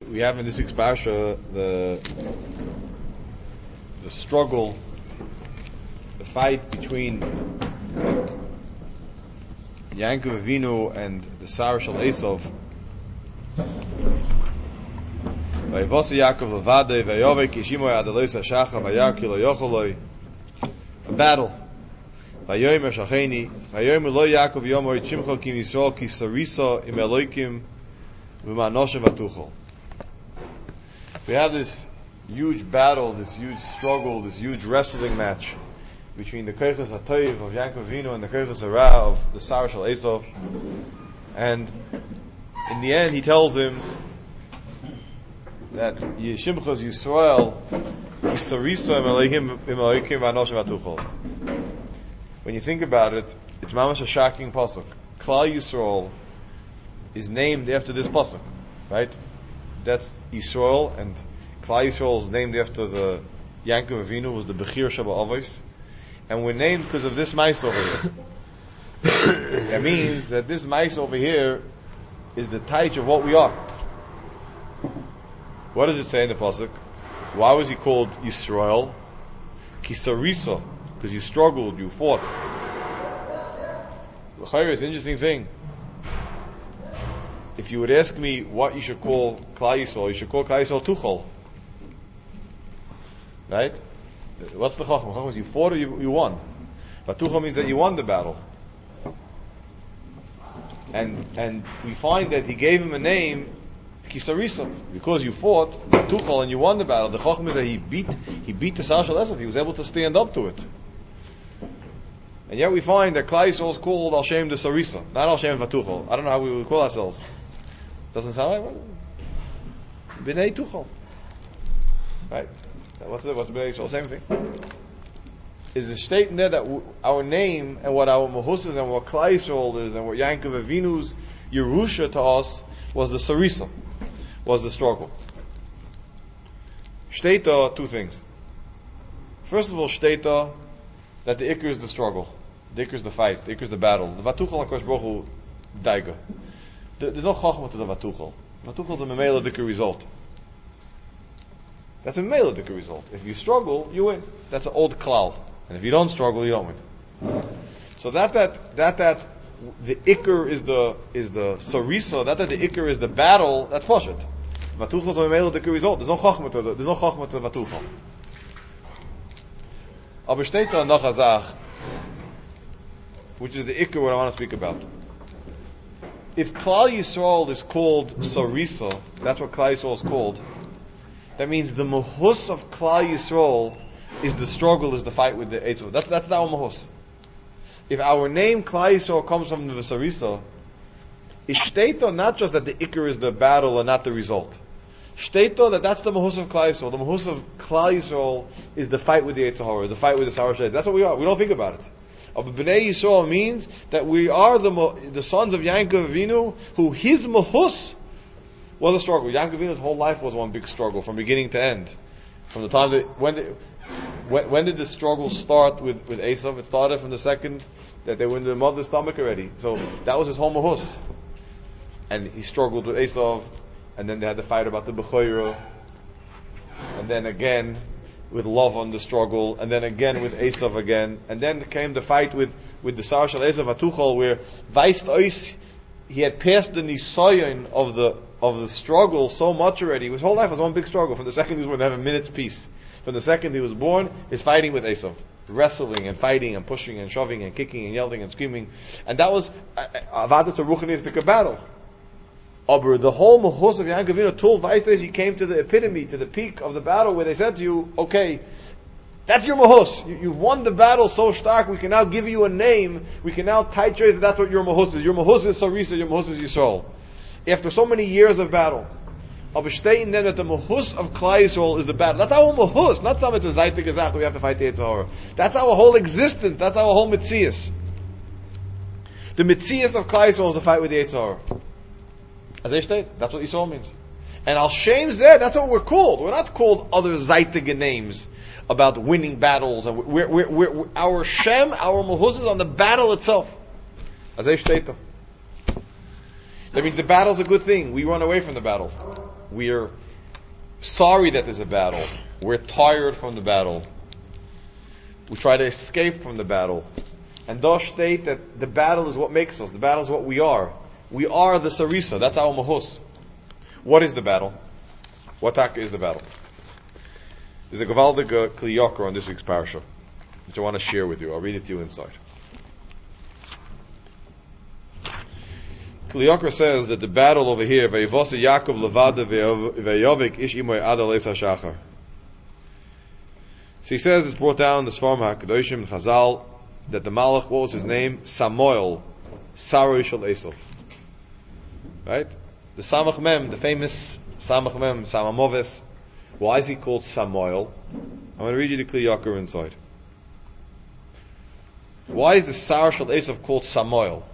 We have in this week's parsha the struggle, the fight between Yaakov Avinu and the Sarah Shel Esav. Vayivos Yaakov levadei vayovei kishimo yadaloi sashacha vayarki lo yocholoi. A battle. Vayomer shacheni vayomer lo Yaakov yomo yitzimcho kim Yisrael ki sarisa im Elokim v'manoshem vatuchol. We have this huge battle, this huge struggle, this huge wrestling match between the Kochos HaToiv of Yaakov Avinu and the Kochos HaRa of the Sarah Shel Esav. And in the end, he tells him that Yishimchos Yisrael Yisarisa im Elokim v'anoshem v'atuchol. When you think about it, it's mamash a shocking pasuk. Klal Yisrael is named after this pasuk, right? That's Yisrael, and Klal Yisrael is named after the Yaakov Avinu, was the Bechir Sheba Avos, and we're named because of this mice over here. That means that this mice over here is the taich of what we are. What does it say in the pasuk? Why was he called Yisrael? Kisarisa, because you struggled, you fought. L'chayr is an interesting thing. If you would ask me what you should call Klal Yisrael, you should call Klal Yisrael Tuchol. Right? What's the Chacham? Chacham is you fought or you won. But Tuchol means that you won the battle. And we find that he gave him a name, Kisarisa, because you fought Tuchol and you won the battle. The Chacham is that he beat the Sarah Shel Esav. He was able to stand up to it. And yet we find that Klal Yisrael is called Al Shem the Sarisa, not Al Shem Vatuchol. I don't know how we would call ourselves. Doesn't sound right? B'nei Tuchol. Right? What's B'nei Yisrael? Same thing. Is the statement there that our name and what our Mahus is and what Klal Yisrael is and what Yaakov Avinu's Yerusha to us was the Sarisa, was the struggle. Shteta, two things. First of all, Shteta, that the Iker is the struggle. The Iker is the fight. The Iker is the battle. The Vatuchol HaKadosh Baruch Hu Daiga. There's no chachma to the Vatuchol. Vatuchol is a memela dikkur result. That's a memela dikkur result. If you struggle, you win. That's an old klal. And if you don't struggle, you don't win. So that the Iker is the sarisa, that the Iker is the battle, that's pashut. Vatuchol is a memela dikkur result. There's no chachma to the Vatuchol. Aber steht da noch a Zach, which is the Iker what I want to speak about. If Klal Yisrael is called Sarisa, that's what Klal Yisrael is called, that means the Mahus of Klal Yisrael is the struggle, is the fight with the Eitzah. That's our Mahus. If our name Klal Yisrael comes from the Sarisa, is Shteita not just that the Iker is the battle and not the result. Shteita that's the Mahus of Klal Yisrael. The Mahus of Klal Yisrael is the fight with the Eitzah Hora, the fight with the Sarah Shel Esav. That's what we are. We don't think about it. But B'nai Yisrael means that we are the sons of Yaakov Avinu, who his mahus was a struggle. Yaakov Avinu's whole life was one big struggle, from beginning to end. From the time that when did the struggle start with Esav? It started from the second that they were in the mother's stomach already. So that was his whole mahus, and he struggled with Esav, and then they had the fight about the Bechorah, and then again with love on the struggle, and then again with Esav again, and then came the fight with the Sarah Shel Esav Vatuchol, where Weist Ois, he had passed the Nisayon of the struggle so much already. His whole life was one big struggle. From the second he was born, to have a minute's peace. From the second he was born, he's fighting with Esav, wrestling and fighting and pushing and shoving and kicking and yelling and screaming, and that was Avadas Ruchanistic battle. Aber the whole mahus of Yaakov Avinu, till Weistes, he came to the epitome, to the peak of the battle, where they said to you, okay, that's your mahus. You've won the battle so stark, we can now give you a name, we can now titrate that that's what your mahus is. Your mahus is Sarisa, your mahus is Yisrael. After so many years of battle. Aber staying then that the mahus of Klal Yisrael is the battle. That's our mahus, not some it's a zaytik azach, we have to fight the Eitzah Hora. That's our whole existence, that's our whole mitzias. The mitzias of Klal Yisrael is the fight with the Eitzah Hora. As I state, that's what Yisrael means. And Al Shem Zeh, that's what we're called. We're not called other Zaitige names about winning battles. And we're our Shem, our Mahus is on the battle itself. As I state. That means the battle's a good thing. We run away from the battle. We're sorry that there's a battle. We're tired from the battle. We try to escape from the battle. And thus state that the battle is what makes us. The battle is what we are. We are the Sarisa. That's our Mahus. What is the battle? What taka is the battle? There's a Gavaldig Kli Yakar on this week's parasha, which I want to share with you. I'll read it to you inside. Kli Yakar says that the battle over here, Vayivose Yaakov Levada Vayovik Ish Imoy Ada Leis HaShachar. So he says it's brought down the Sfarim HaKadoshim Chazal that the Malach, what was his name? Samuel, Saroi Shel Esav. Right? The Samach Mem, the famous Samach Mem, Samamoves. Why is he called Samuel? I'm going to read you the Kli Yakar inside. Why is the Sar Shel Esav called Samuel?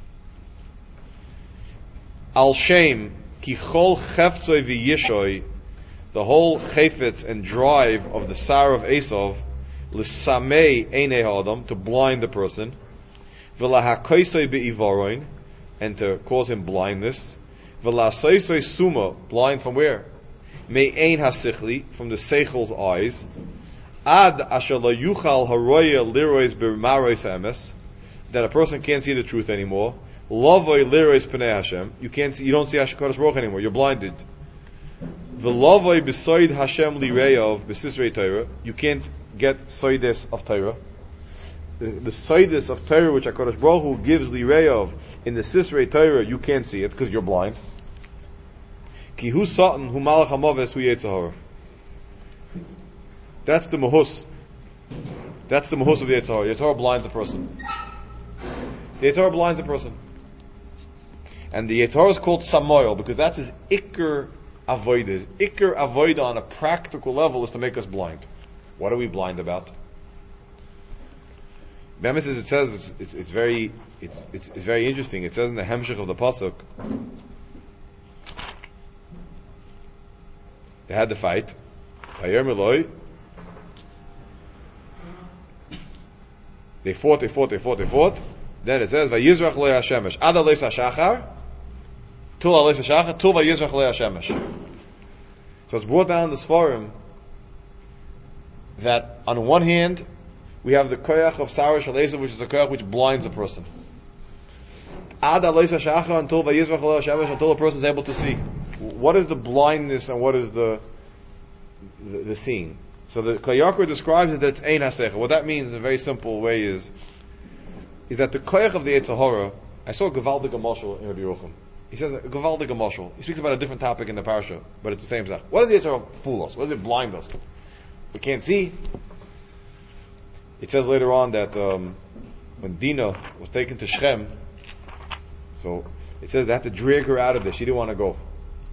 Al Shem Ki Chol Cheftzoi V'Yishoy, the whole chayfetz and drive of the Sar of Esav, l'samei einei ha'adam, to blind the person, v'lahakoisoi be'ivaroin, and to cause him blindness, v'lasoisoi suma, blind from where? Me'ein hasichli, from the seichel's eyes, ad asher lo yuchal haroya lirois b'marois ha'emes, that a person can't see the truth anymore, lovoi lirois p'nei Hashem, you don't see HaKadosh Baruch anymore, you're blinded. V'lovoi b'soid Hashem lireyav b'sisrei Torah, you can't get soides of Torah. The soides of Torah which HaKadosh Baruch Hu gives lireyav in the sisrei Torah, you can't see it because you're blind. Ki hu satan hu malach hamaves hu yetzer hara. That's the mahus. That's the mahus of the yetzer hara. Yetzer hara blinds a person. The yetzer hara blinds a person. And the yetzer hara is called Samoil because that's his ikr avodah. His ikr avodah on a practical level is to make us blind. What are we blind about? Bemis, it says it's very interesting. It says in the Hemshech of the pasuk, they had the fight. They fought. Then it says, "Vayizrach lo Hashemesh ad aleis hashachar, tul aleis hashachar, tul vayizrach lo Hashemesh." So it's brought down the Sfarim that on one hand we have the koyach of Sarah Shel Esav, which is a koyach which blinds a person. Ad aleis hashachar until vayizrach lo Hashemesh, until a person is able to see. What is the blindness and what is the seeing? So the Kli Yakar describes it that it's ein hasecha. What that means in a very simple way is that the koyach of the Yetzer Hara, I saw a Gavaldig Mashal in Rabbi Yerucham. He says a Gavaldig Mashal. He speaks about a different topic in the parasha, but it's the same stuff. What does the Yetzer Hara fool us? What does it blind us? We can't see. It says later on that when Dinah was taken to Shechem, so it says they had to drag her out of there. She didn't want to go.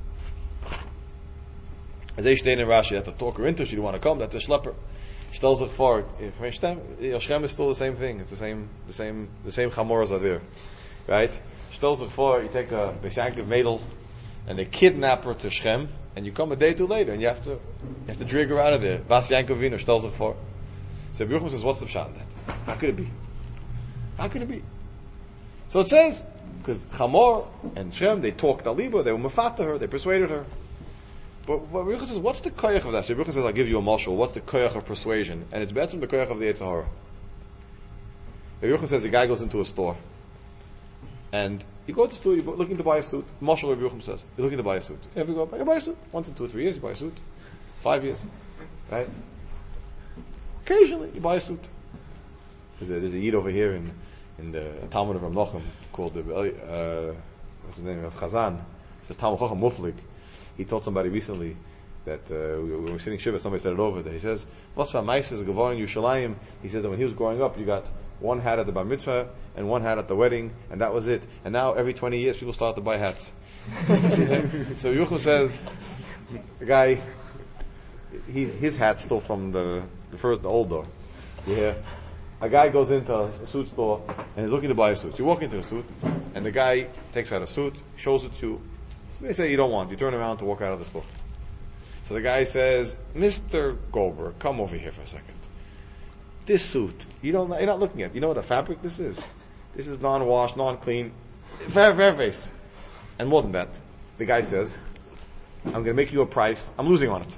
As they stayed in Rashi, they had to talk her into. She didn't want to come. They had to schlep her. Stel zich voor, Yoshem is still the same thing. It's the same chamoras are there, right? Stel zich voor, you take a Beshankiv Mädel, and they kidnap her to Shechem, and you come a day or two later, and you have to drag her out of there. Vas Yankov Vino, stel zich voor. So Yerucham says, what's the pshat in that? How could it be? So it says, because Chamor and Shechem, they talked Aliba, they were mafata her, they persuaded her. But Yerucham says, what's the koyach of that? So Yerucham says, I'll give you a mashal. What's the koyach of persuasion? And it's better than the koyach of the Yetzer Hara. Yerucham says, a guy goes into a store, and you go to the store, you're looking to buy a suit. Mashal Yerucham says, you're looking to buy a suit. You ever go, you buy a suit? Once in 2 or 3 years, you buy a suit. 5 years. Right? Occasionally, you buy a suit. There's a yid over here in the Talmud of Ramnochem called what's his name? Chazan. It's a Talmud Chacham Muflik. He told somebody recently that we were sitting Shiva, somebody said it over there. He says, "What's for Maises Gavoin Yerushalayim?" He says that when he was growing up, you got one hat at the bar mitzvah and one hat at the wedding, and that was it. And now every 20 years, people start to buy hats. So Yerucham says, the guy, his hat's still from the old door. Yeah. A guy goes into a suit store and he's looking to buy a suit. You walk into a suit, and the guy takes out a suit, shows it to you. They say you don't want. You turn around to walk out of the store. So the guy says, "Mr. Goldberg, come over here for a second. This suit, you're not looking at. You know what a fabric this is? This is non-washed, non-clean, very, very face. And more than that, the guy says, I'm going to make you a price. I'm losing on it.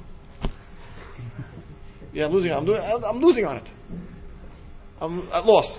Yeah, I'm losing on it. I'm at loss.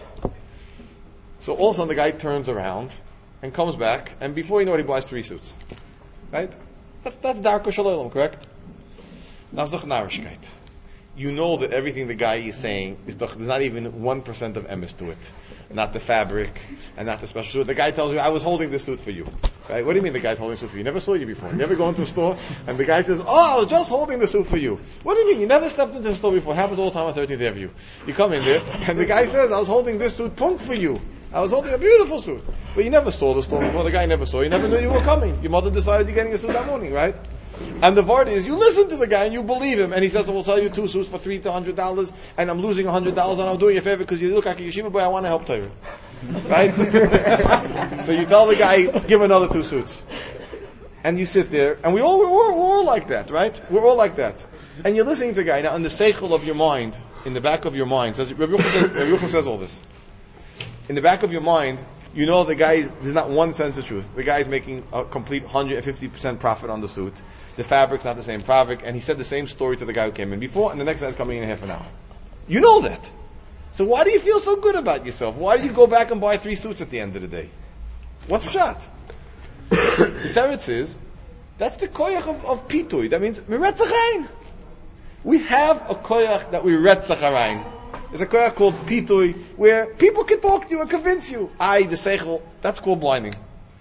So all of a sudden the guy turns around and comes back, and before you know it, he buys 3 suits. Right? That's Darko Shalom, correct? That's the Narishkeit. You know that everything the guy is saying there's not even 1% of emes to it. Not the fabric, and not the special suit. The guy tells you, I was holding this suit for you. Right? What do you mean the guy's holding the suit for you? He never saw you before. You never go into a store, and the guy says, I was just holding the suit for you. What do you mean? You never stepped into the store before. It happens all the time on 13th Avenue. You come in there, and the guy says, I was holding this suit punk for you. I was holding a beautiful suit. But you never saw the store before. The guy never saw you. You never knew you were coming. Your mother decided you're getting a suit that morning, right? And the word is, you listen to the guy and you believe him, and he says, we'll sell you 2 suits for $300 to $100, and I'm losing $100, and I'm doing you a favor because you look like a yeshiva boy. I want to help Torah, right? So you tell the guy, give another 2 suits, and you sit there, and we're all like that, right? We're all like that, and you're listening to the guy now. In the seichel of your mind, in the back of your mind, Rabbi Yochanan says all this. In the back of your mind, you know there's not one sense of truth. The guy's making a complete 150% profit on the suit. The fabric's not the same fabric, and he said the same story to the guy who came in before, and the next guy's coming in half an hour. You know that. So why do you feel so good about yourself? Why do you go back and buy 3 suits at the end of the day? What's pshat? The teretz is, that's the koyach of pitui. That means, miretzachayin. We have a koyach that we retzacharayin. There's a koyach called pitui, where people can talk to you and convince you. The seichel, that's called blinding.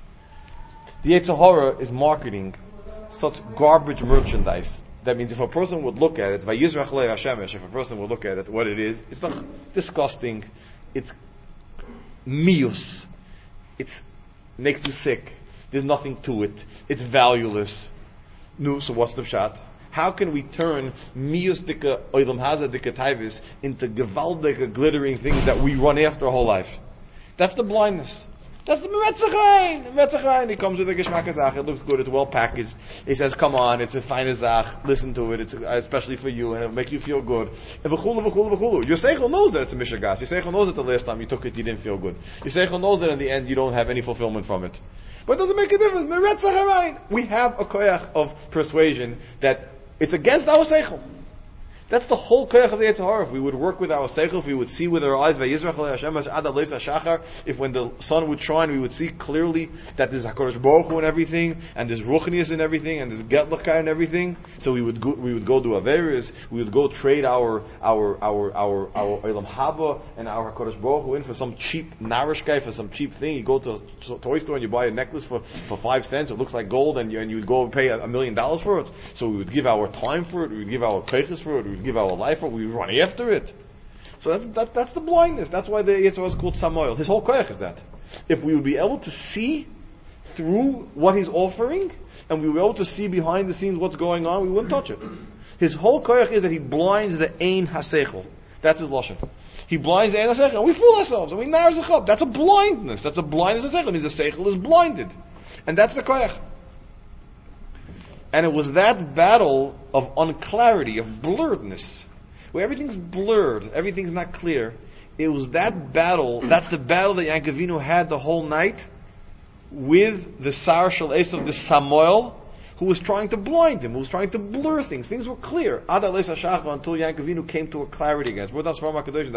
The Yetzer Hara is marketing such garbage merchandise. That means if a person would look at it, Vayizrach le Hashemesh, if a person would look at it, what it is, it's not disgusting, it's mius, it makes you sick, there's nothing to it, it's valueless. No, so what's the pshat? How can we turn mius dika oilam haza dika taivis into gewaldige glittering things that we run after our whole life? That's the blindness. That's the Meretzachayin. Meretzachayin. He comes with a Geshmak Azach. It looks good. It's well packaged. He says, come on, it's a fine Azach. Listen to it. It's especially for you, and it'll make you feel good. And v'chulu, v'chulu, v'chulu. Your Seichel knows that it's a Mishagas. Your Seichel knows that the last time you took it, you didn't feel good. Your Seichel knows that in the end, you don't have any fulfillment from it. But it doesn't make a difference. Meretzachayin. We have a koyach of persuasion that it's against our Seichel. That's the whole koyach of the Yetzer Hara. If we would work with our seichel, if we would see with our eyes, if when the sun would shine, we would see clearly that there's HaKadosh Baruch Hu and everything, and there's ruchnius and everything, and there's getlachai and everything. So we would go do averis, we would go trade our Olam Haba and our HaKadosh Baruch Hu in for some cheap narishkai, for some cheap thing. You go to a toy store and you buy a necklace for 5 cents. It looks like gold, and you would go and pay $1 million for it. So we would give our time for it. We would give our keiches for it. We would give our life for it. We would run after it. So that's the blindness. That's why the Yetzer Hara is called Samoil. His whole koyach is that. If we would be able to see through what he's offering, and we were able to see behind the scenes what's going on, we wouldn't touch it. His whole koyach is that he blinds the Ein HaSeichel. That's his lashon. He blinds the Ein HaSeichel, and we fool ourselves, and we narrow the up. That's a blindness. That's a blindness of Seichel. It means the Seichel is blinded. And that's the koyach. And it was that battle of unclarity, of blurredness, where everything's blurred, everything's not clear. It was that battle, that's the battle that Yaakov Avinu had the whole night with the Sar Shel Esav, the Samuel, who was trying to blind him, who was trying to blur things. Things were clear. Ad Aleis HaShachar, until Yaakov Avinu came to a clarity again. Was that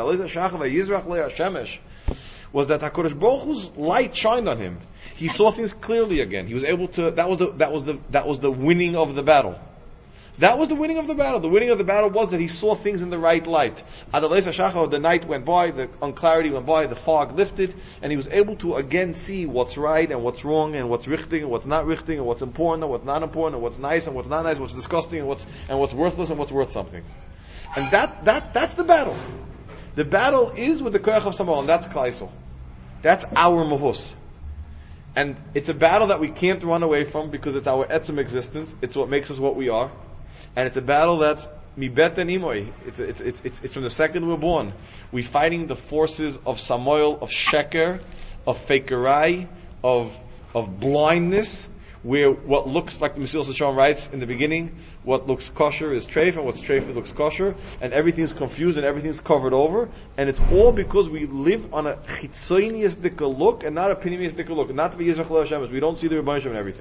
HaKadosh Baruch Hu's light shined on him. He saw things clearly again. He was able to. That was the winning of the battle. That was the winning of the battle. The winning of the battle was that he saw things in the right light. Ad Aleis HaShachar, the night went by, the unclarity went by, the fog lifted, and he was able to again see what's right and what's wrong and what's richtig and what's not richtig and what's important and what's not important and what's nice and what's not nice, what's disgusting and what's worthless and what's worth something. And that's the battle. The battle is with the koyach of Samuel, and that's Klal Yisrael. That's our mahus. And it's a battle that we can't run away from because it's our etzem existence. It's what makes us what we are. And it's a battle that's mibet and imoy. It's from the second we're born. We're fighting the forces of Samuel, of sheker, of fakerai, of blindness, where what looks like the Mesilas Yesharim writes in the beginning, what looks kosher is treif, and what's treif looks kosher, and everything's confused and everything's covered over, and it's all because we live on a chitzonius dika look and not a pnimius dika look, not the Yizrach Hashem. We don't see the Rebbeinu Shem and everything.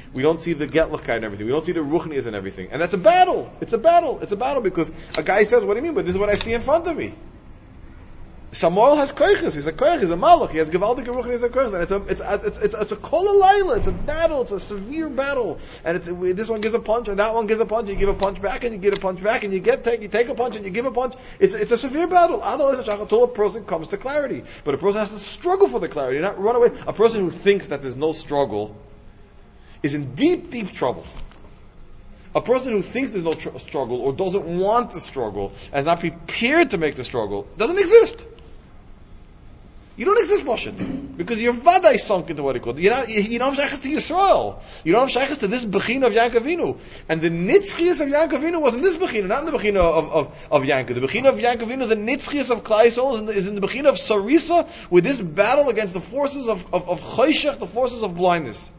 We don't see the Getlichkeit and everything. We don't see the Ruchnias and everything. And that's a battle. It's a battle. It's a battle because a guy says, what do you mean? But this is what I see in front of me. Samuel has koiches. He's a koich. He's a malach. He has gewaldige ruchnias. He's a koich. And it's a kol alayla. It's a battle. It's a severe battle. And this one gives a punch, and that one gives a punch. And you give a punch back, and you give a punch back, and you take a punch, and you give a punch. It's a severe battle. Until a person comes to clarity. But a person has to struggle for the clarity, not run away. A person who thinks that there's no struggle is in deep, deep trouble. A person who thinks there's no struggle or doesn't want to struggle and is not prepared to make the struggle doesn't exist. You don't exist, Moshe, because your vadai sunk into what he called. You don't have shaykhs to Yisrael. You don't have shaykhs to this bechina of Yankov Avinu. And the nitzchias of Yankov Avinu was in this bechina, not in the bechina of Yankov. The bechina of Yankov Avinu, the nitzchias of Klal Yisrael, is in the bechina of Sarisa, with this battle against the forces of Choshech, the forces of blindness.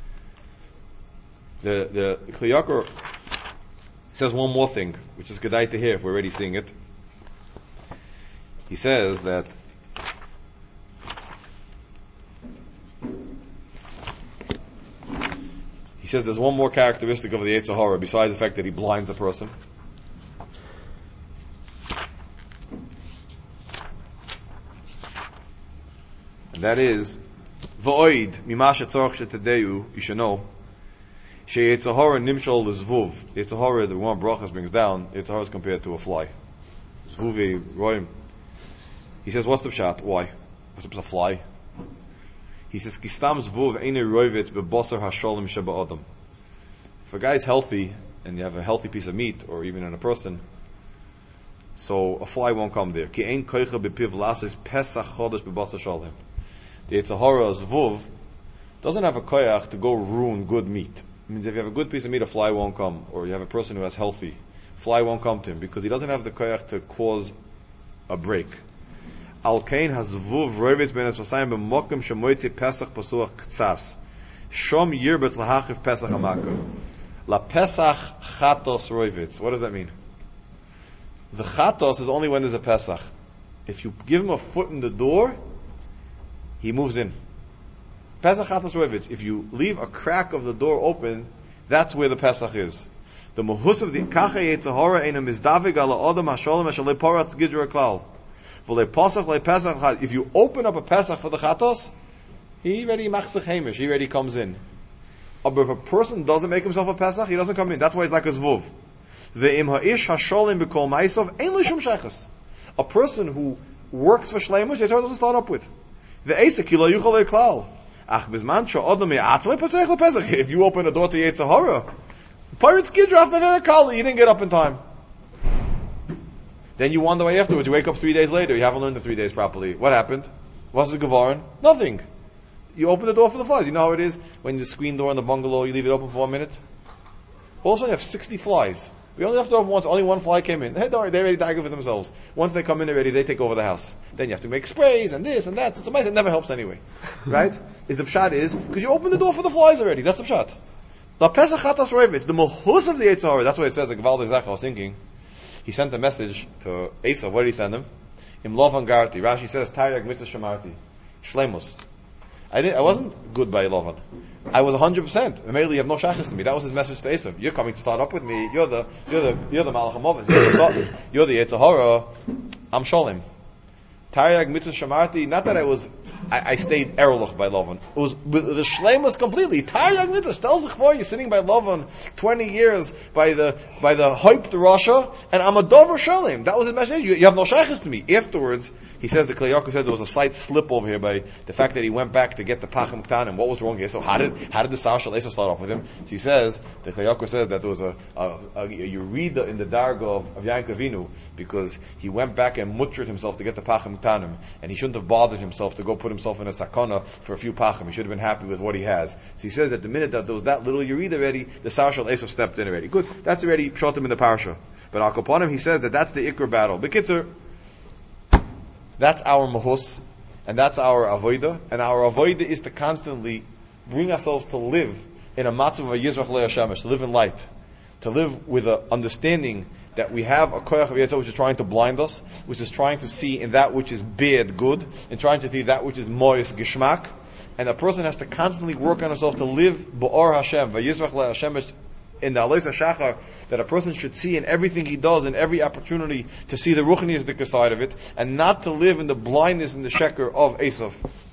The Kli Yakar says one more thing, which is kedai to hear if we're already seeing it. He says that there's one more characteristic of the Yetzer Hara besides the fact that he blinds a person. And that is v'oid mimasha tzorach shetadeu. You should know she'Yetzer Hara nimshol l'zvuv. Yetzer Hara, the one brachas brings down, Yetzer Hara is compared to a fly. Zvuvi roim. He says, what's the pshat? Why? What's a fly? He says, Kistam zvuv eine roivitz bebosar hasholim sheba adam. If a guy is healthy, and you have a healthy piece of meat, or even in a person, so a fly won't come there. Ki ein koicha bepiv lasis pesach chodesh bebosar sholim. The Yetzer Hara zvuv doesn't have a koyach to go ruin good meat. It means if you have a good piece of meat, a fly won't come. Or you have a person who has healthy, fly won't come to him, because he doesn't have the koyach to cause a break. Al kain hazvuv roivitz ben esvasayim b'mokim shemoitzi pesach pasuach ktsas shom yirbetz lahachiv pesach hamakah la pesach chatos roivitz. What does that mean? The chatos is only when there's a pesach. If you give him a foot in the door, he moves in. Pesach chatos roivitz. If you leave a crack of the door open, that's where the pesach is. The mohus of the kacha Yetzer Hara eina mizdavig ala adam hasholim ashalei poratz gidra klal. If you open up a Pesach for the Chatos, he already machzich hamish, he already comes in. But if a person doesn't make himself a Pesach, he doesn't come in. That's why he's like a Zvuv. A person who works for Shleimush, Yetzer Hara doesn't start up with. If you open a door to Yetzer Hara, Pirates Gidraf Meverakali, you didn't get up in time. Then you wonder why afterwards. You wake up 3 days later. You haven't learned the 3 days properly. What happened? What's the Gevarin? Nothing. You open the door for the flies. You know how it is when the screen door in the bungalow, you leave it open for 1 minute? All of a sudden you have 60 flies. We only left it open once. Only one fly came in. Hey, don't worry, they're already dying for themselves. Once they come in already, they take over the house. Then you have to make sprays and this and that. So it's amazing. It never helps anyway. Right? The pshat is, because you opened the door for the flies already. That's the pshat. The Pesach Chatas Roivitz, the mohus of the Yetzer Hara. That's what it says, like Gvaldik Zach, I was thinking. He sent a message to Esav. What did he send him? Im Lovan Garti. Rashi says, Taryag mitzvah shamarti. Shlemus. I wasn't good by Lovan. I was 100%. Immediately, you have no shachas to me. That was his message to Esav. You're coming to start up with me. You're the Malach HaMovis. You're the Yetzer Hara. I'm Sholem. Taryag mitzvah shamarti. Not that I stayed erlich by Lovan. It was the shleimus completely. Taryag mitzvah. Stel sich vor, you're sitting by Lovan 20 years by the hyped Russia, and I'm a dover shalem. That was his message. You have no shaykhs to me. Afterwards, he says, the Kli Yakar says there was a slight slip over here by the fact that he went back to get the Pachim Ktanim. What was wrong here? So how did the Sar Shal Esav start off with him? So he says, the Kli Yakar says that there was a Yerida in the Darga of Yankov Avinu, because he went back and muttered himself to get the Pachim Ktanim, and he shouldn't have bothered himself to go put himself in a sakana for a few Pachim. He should have been happy with what he has. So he says that the minute that there was that little Yerida already, the Sar Shal Esav stepped in already. Good. That's already shot him in the Parsha. But Al Kaponim, he says that that's the Ikr battle. B'kitzur, that's our mahus, and that's our avoida, and our avoida is to constantly bring ourselves to live in a matzav of a yizrach le'ashemesh, to live in light, to live with an understanding that we have a koyach of Yetzer which is trying to blind us, which is trying to see in that which is bad good, and trying to see that which is mois gishmak, and a person has to constantly work on himself to live ba'or Hashem, v'yizrach le'Hashem, in the Alois HaShachar, that a person should see in everything he does, in every opportunity, to see the ruchniistic side of it, and not to live in the blindness and the sheker of Esav.